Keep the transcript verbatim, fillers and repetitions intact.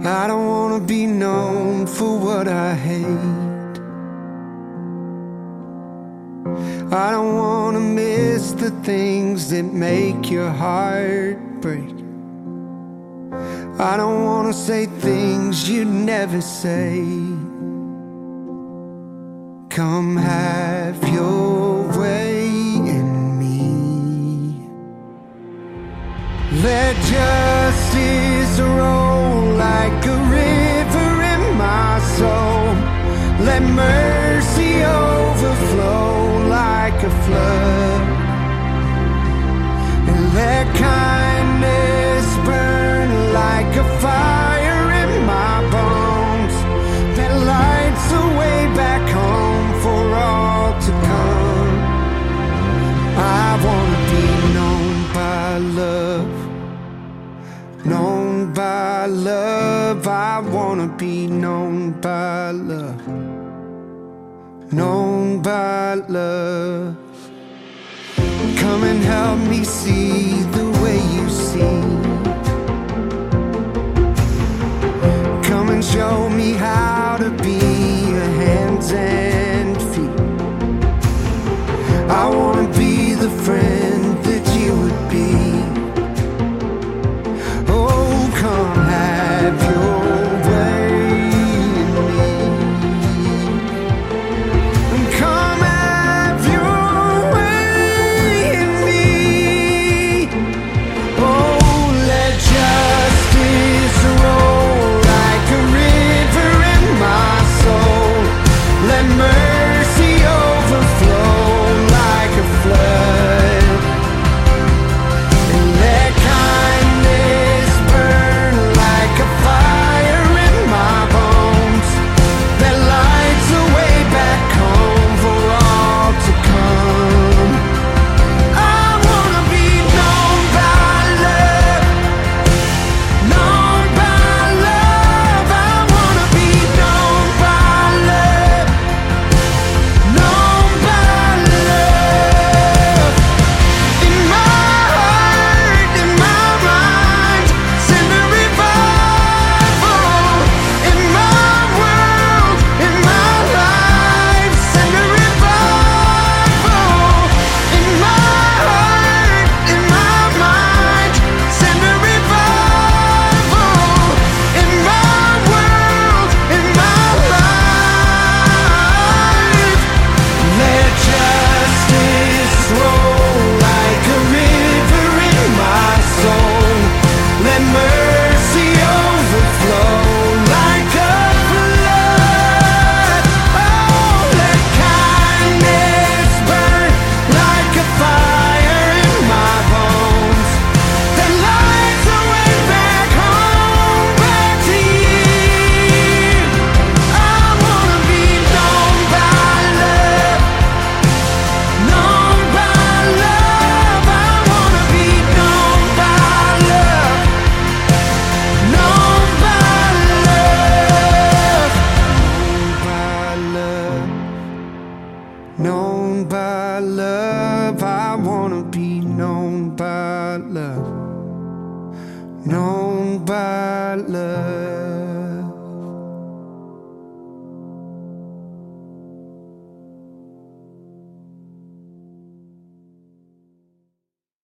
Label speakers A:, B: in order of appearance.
A: I don't wanna be known for what I hate. I don't wanna miss the things that make your heart break. I don't wanna say things you'd never say. Come have your way in me. Let justice roll like a river in my soul. Let mercy overflow like a flood. And let kindness burn like a fire in my bones, that lights a way back home for all to come. I wanna be known by love, known by love. I wanna be known by love, known by love. Come and help me see the way you see. Come and show me how to be your hands and feet. I wanna be the friend that you would be. Oh, come have your way in me. Come have your way in me. Oh, let justice roll like a river in my soul. Let mercy overflow like a flood. And let kindness burn like a fire in my bones, that lights a way back home for all to come. I wanna be known by love, known by love. I wanna be known by love, known by love. In my heart, in my mind, send a revival. In my world, in my life, send a revival. In my heart, in my mind, send a revival. In my world, in my life, let justice roll like a river in my soul. Let mercy overflow like a flood. Oh, let kindness burn like a fire in my bones, that lights a way back home, back to you. I wanna be known by love, known by love. I wanna be known by love, known by love. Known by love, known by love. I wanna be known by love, known by love.